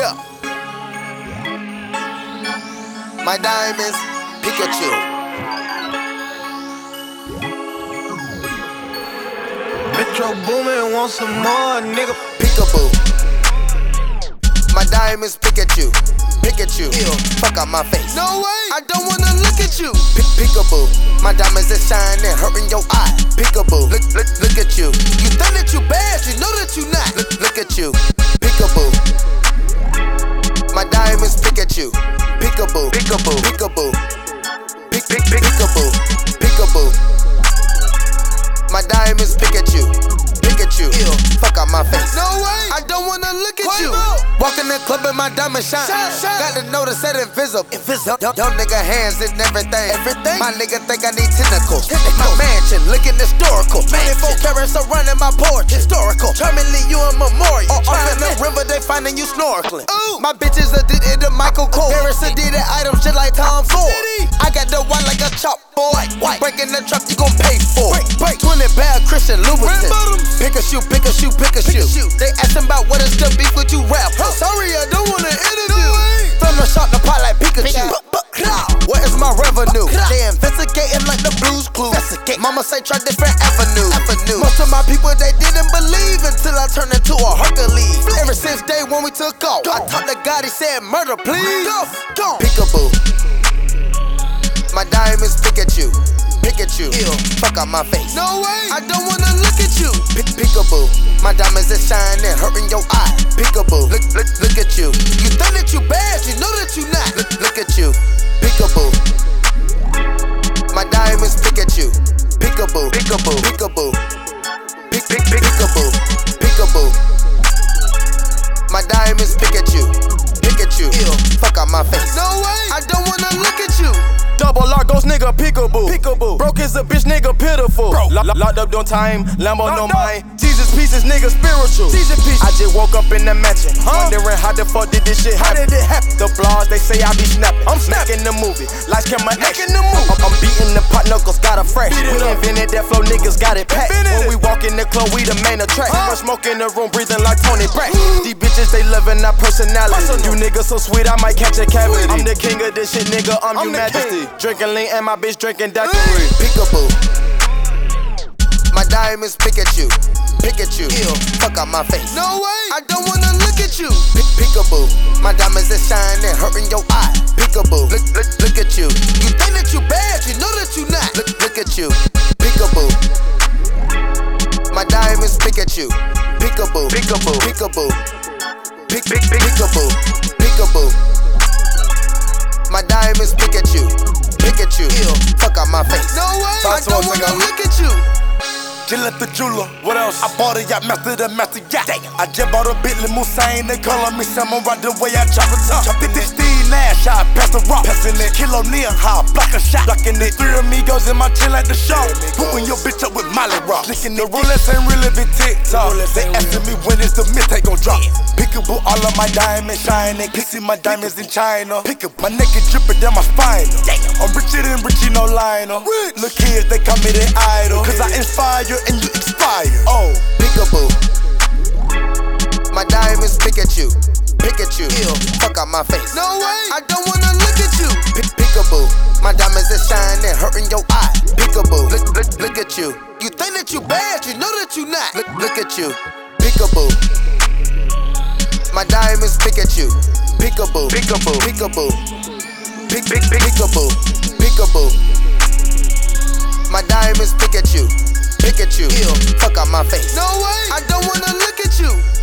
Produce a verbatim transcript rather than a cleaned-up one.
Yeah. My diamonds, Pikachu. Metro Boomin want some more, nigga. Peekaboo. My diamonds, Pikachu. Pikachu. Ew. Fuck out my face. No way. I don't wanna look at you. Pick Peekaboo. My diamonds are shining, hurting your eye. Peekaboo. Look, look, look at you. You think that you bad, you know that you not. Look, look at you. Peekaboo. My diamonds, Pikachu. Peekaboo. Peekaboo. Peekaboo. Pick, pick, pick, Peekaboo. Peekaboo. My diamonds, Pikachu. Pikachu. Ew. Fuck out my face. No way. I don't wanna look at you. Quavo. Walk in the club and my diamond shine. Shine, shine. Got to notice that invisible. Invisible. Yo, yo, nigga hands in everything. Everything. My nigga think I need tentacles. tentacles. My mansion looking historical. twenty-four carats surrounding my porch. Historical. Terminally you a memorial. Or off in the river they finding you snorkeling. Ooh. My bitches addicted to Michael Kors. Paris addicted items just like Tom Ford. I got the white like a chalkboard. White, white. Breaking the truck you gon' pay for. Break, break. twenty bad Christian Louboutin. Pick a shoe, pick a shoe, pick a shoe. They asking about what is the beef with you rap. Huh. Sorry, I don't wanna interview. No From the shot the pot like Pikachu. Where is my revenue? They investigating like the Blues Clues. Mama say try different avenues. Avenue. Most of my people they didn't believe until I turned into a Hercules. Ever since day when we took off, I talked to God, he said murder please. Go, go. Peekaboo. My diamonds Pikachu. Pikachu. Ew. Fuck out my face. No way. I don't wanna look at you. Pick Peekaboo. My diamonds are shining, hurting your eye. Peekaboo. Look, look, look at you. You think that you bad, you know that you not. Look, look at you. Peekaboo. My diamonds Pikachu. Peekaboo. Peekaboo. Peekaboo. Pick, pick, pick, Peekaboo. Peekaboo. My diamonds Pikachu. Pikachu. Ew. Fuck out my face. No way. I don't wanna look at you. Double lock those nigga peekaboo. Peekaboo. Broke is a bitch nigga pitiful. Lo- lo- locked up don't time, Lambo no mind. Jesus pieces nigga spiritual. Jesus pieces. I just woke up in the mansion, huh? Wondering how the fuck did this shit happen? How did it happen? The blogs they say I be snapping. I'm snapping the movie, lights camera action. The movie. I'm, I'm beating the pot knuckles, got a fresh. We invented that flow, niggas got it packed. When we walk in the club, we the main attract. Huh? Much smoke in the room, breathing like Tony Brack. These bitches they living our personality. Personal. You niggas so sweet, I might catch a cavity. I'm the king of this shit, nigga. I'm, I'm your majesty. Drinking lean and my bitch drinking daiquiri. Peekaboo. My diamonds Pikachu. Pikachu. Ew. Fuck out my face. No way. I don't wanna look at you. Pick Peekaboo. My diamonds are shining, hurting your eye. Peekaboo. Look, look, look at you. You think that you bad, you know that you not. Look, look at you. Peekaboo. My diamonds Pikachu. Peekaboo. Peekaboo. Peekaboo. Pick, pick, pick, Peekaboo. Peekaboo. My diamonds Pikachu. Pikachu. Ew. Fuck out my face. No way. I don't wanna look at you. Just left the jeweler. What else? I bought a yacht, master the master yacht. I just bought a Bentley Moussain. They call me Samurai the way I chop it up. Chop it, this Steve Nash, I pass the rock. Passing it, kilo near high, block a shot. Blocking it, three amigos in my chin like the show. Putting your bitch up with Molly Rock. Licking the Rolex ain't really been TikTok. They asking me when is the mid-take gon' drop. Peekaboo, all of my diamonds shining. Kissing my diamonds in China. Peekaboo, my neck is dripping down my spine. I'm richer than Richie, no liner. Look kids, they call me their idol. Cause I inspire you and you expire. Oh, Peekaboo. My diamonds Pikachu. Pikachu. Ew. Fuck out my face. No way. I don't wanna look at you. Pick Peekaboo. My diamonds are shining, hurting your eye. Peekaboo. Look, look, look at you. You think that you bad, you know that you not. Look, look at you. Peekaboo. My diamonds Pikachu. Peekaboo. Peekaboo. Peekaboo. Pick, pick, pick, Peekaboo. Peekaboo. My diamonds Pikachu. Pikachu. Ew. Fuck out my face. No way. I don't wanna look at you.